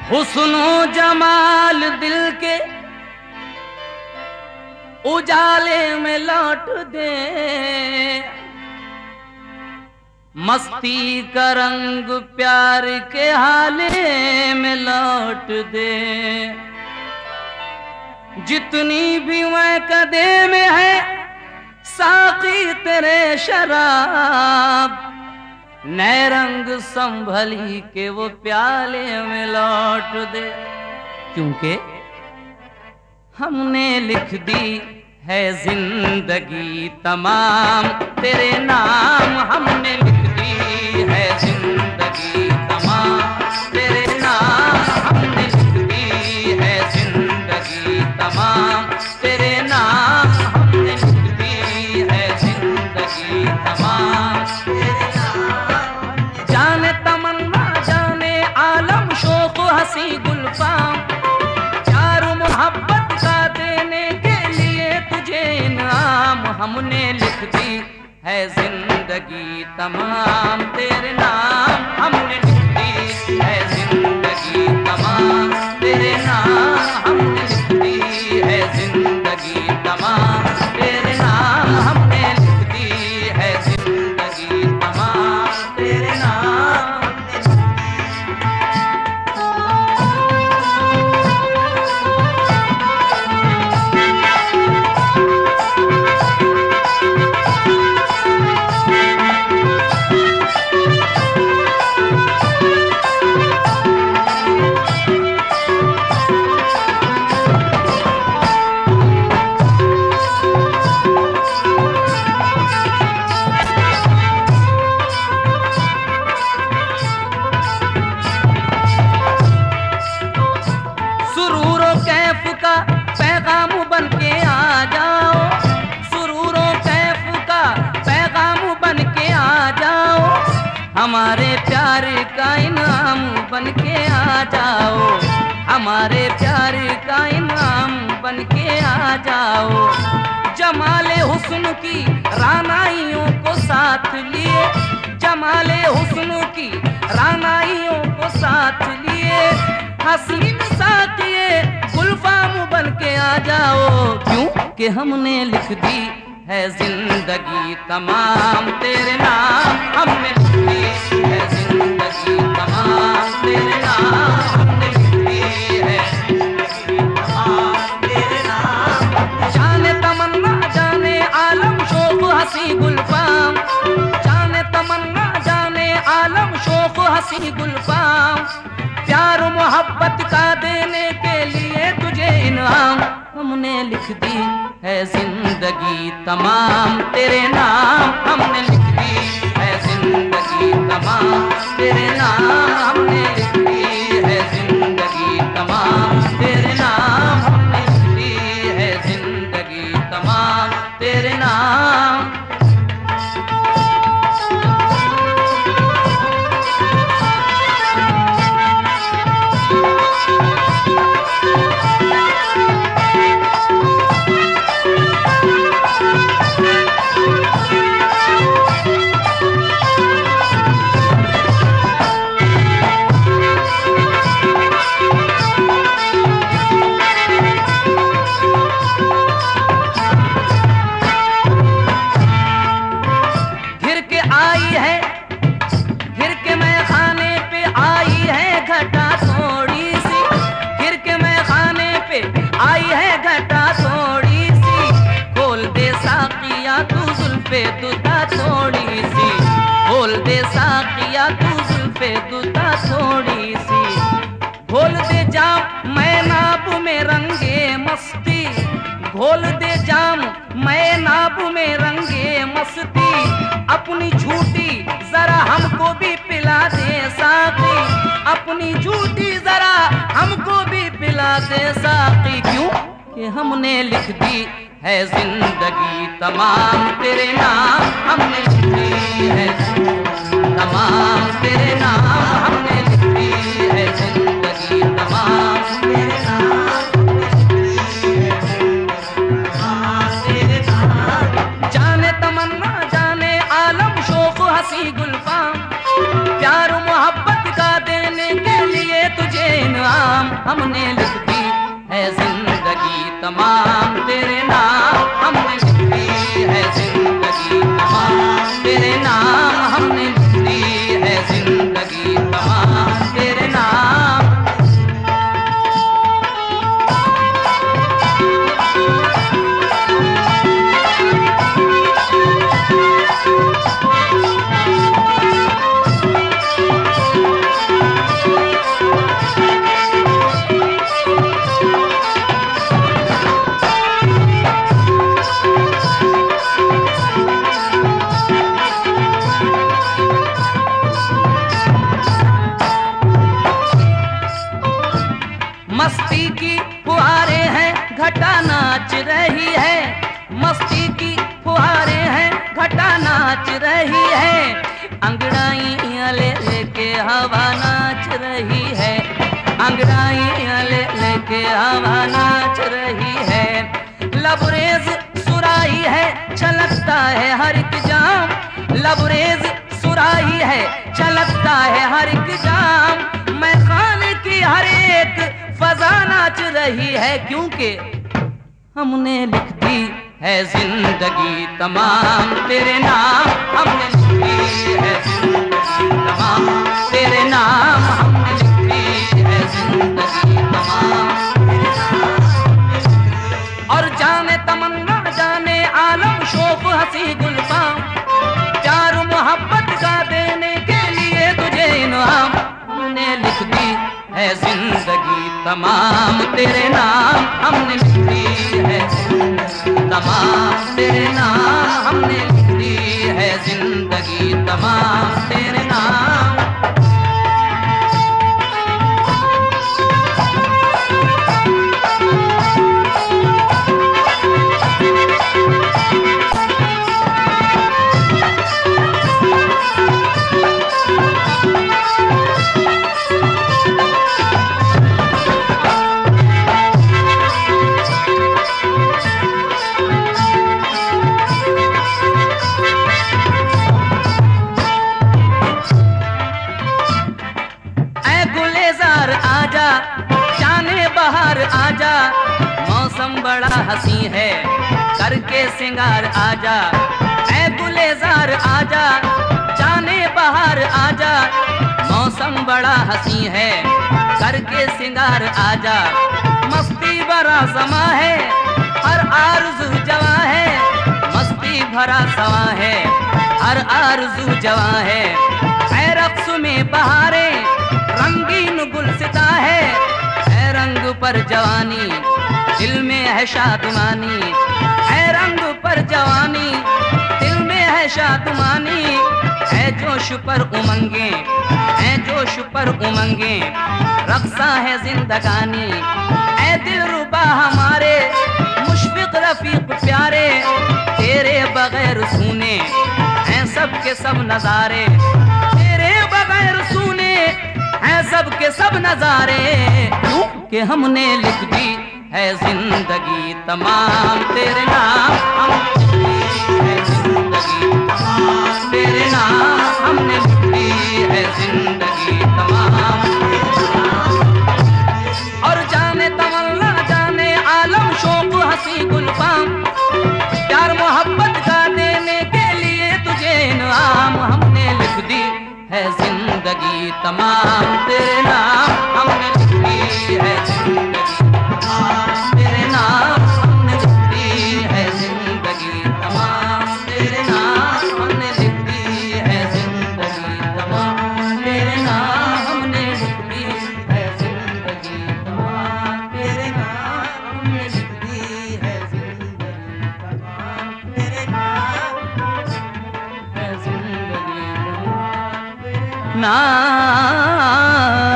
हुस्नो जमाल दिल के उजाले में लौट दे, मस्ती का रंग प्यार के हाले में लौट दे। जितनी भी मैं कदे में है साकी तेरे शराब, नए रंग संभली के वो प्याले में लौट दे। क्योंकि हमने लिख दी है जिंदगी तमाम तेरे नाम, हमने लिख दी है जिंदगी तमाम तेरे नाम, हमने लिख दी है जिंदगी तमाम तेरे नाम, हमने लिख दी है जिंदगी तमाम तेरे नाम। जाने तमन्ना जाने आलम शौक हंसी गुलफाम, प्यार मोहब्बत का देने के लिए तुझे इनाम, हमने लिख दी है जिंदगी तमाम तेरे नाम, हमने लिख दी है जिंदगी तमाम तेरे नाम, हमने लिख दी है जिंदगी तमाम तेरे नाम, हमने लिख दी है जिंदगी तमाम तेरे नाम। पैगाम बन के आ जाओ, सुरूरो कैफ का पैगाम बन के आ जाओ, हमारे प्यार का इनाम बन के आ जाओ, हमारे प्यार का इनाम बन के आ जाओ। जमाले हुस्न की रानाइयों को साथ लिए, जमाले हुस्न की रानाइयों को साथ लिए, हसीन साथिए गुलफाम बन के आ जाओ। क्यों कि हमने लिख दी है जिंदगी तमाम तेरे नाम, हमने लिख दी है जिंदगी तमाम तेरे नाम, हमने लिख दी है जिंदगी तमाम तेरे नाम। जाने तमन्ना जाने आलम शौक हंसी गुलफाम, जाने तमन्ना जाने आलम शौक हंसी गुलफाम, प्यार मोहब्बत का देने के लिए तुझे इनाम, हमने लिख दी है जिंदगी तमाम तेरे नाम, हमने लिख दी है जिंदगी तमाम तेरे नाम, हमने लिख दी है जिंदगी तमाम तेरे नाम, हमने लिख दी है जिंदगी तमाम तेरे नाम। दुता थोड़ी सी खोल दे साकिया तू जुल्फे दुता थोड़ी सी, घोल दे जाम मैं नाब में रंगे मस्ती, घोल दे जाम मैं नाब में रंगे मस्ती, अपनी झूठी जरा हमको भी पिला दे साकी, अपनी झूठी जरा हमको भी पिला दे साकी। क्यों कि हमने लिख दी है जिंदगी तमाम तेरे नाम, हमने लिख दी है तमाम तेरे नाम, हमने लिख दी है जिंदगी तमाम तेरे नाम, तेरे नाम। जाने तमन्ना जाने आलम शौक हंसी गुलफाम, प्यार मोहब्बत का देने के लिए तुझे इनाम, हमने लिख दी है जिंदगी तमाम तेरे नाम, हमने लिख दी है जिंदगी तमाम तेरे नाम, हमने लिख दी है जिंदगी तमाम तेरे नाम। मस्ती की फुहारें हैं घटा नाच रही है, मस्ती की फुहारें हैं घटा नाच रही है, अंगड़ाइयां ले लेके हवा नाच रही है, अंगड़ाइयां ले लेके हवा नाच रही है। लबरेज सुराही है छलकता है हर एक जाम, लबरेज सुराही है छलकता है हर एक जाम, मैं खाने की हर एक फजा नाच रही है, क्योंकि हमने लिख दी है जिंदगी तमाम तेरे नाम, हमने लिख दी है जिंदगी तमाम तेरे नाम, हमने लिख दी है जिंदगी तमाम तेरे नाम। और जाने तमन्ना जाने आलम शौक हंसी गुलफाम, प्यार मोहब्बत का देने के लिए तुझे इनाम, हमने लिख दी है जिंदगी तमाम तेरे नाम, हमने लिख दी है जिंदगी तमाम तेरे नाम, हमने लिख दी है जिंदगी तमाम तेरे नाम। आजा जाने बाहर आजा, मौसम बड़ा हसी है करके सिंगार आजा, ऐ गुलेजार आजा जाने बाहर आजा, मौसम बड़ा हसी है करके सिंगार आजा, मस्ती भरा समा है हर आरज़ू जवां है, मस्ती भरा समा है हर आरज़ू जवां है, ऐ रक्स में बहारे रंगीन गुलसिता है रंग पर जवानी, दिल में है शादमानी, है रंग पर जवानी, दिल में है शादमानी, है जोश पर उमंगे, है जोश पर उमंगे, रक्सा है जिंदगानी, है दिल रुबा हमारे मुशफिक रफीक प्यारे, तेरे बगैर सुने हैं सब के सब नजारे, तेरे बगैर सुने हैं सब के सब नजारे, क्योंकि हमने लिख दी है जिंदगी तमाम तेरे नाम, हमने लिख दी है जिंदगी तमाम तेरे नाम, हमने लिख दी है जिंदगी तमाम। और जाने तमन्ना जाने आलम शौक हंसी गुलफाम, प्यार मोहब्बत का देने के लिए तुझे इनाम, हमने लिख दी है जिंदगी तमाम तेरे नाम, हमने लिख दी है जिंदगी तमाम तेरे नाम, हमने लिख दी है जिंदगी तमाम तेरे नाम, हमने लिख दी है जिंदगी तमाम तेरे नाम, हमने लिख दी है जिंदगी तमाम तेरे नाम, हमने लिख दी है जिंदगी तमाम तेरे नाम, है जिंदगी ना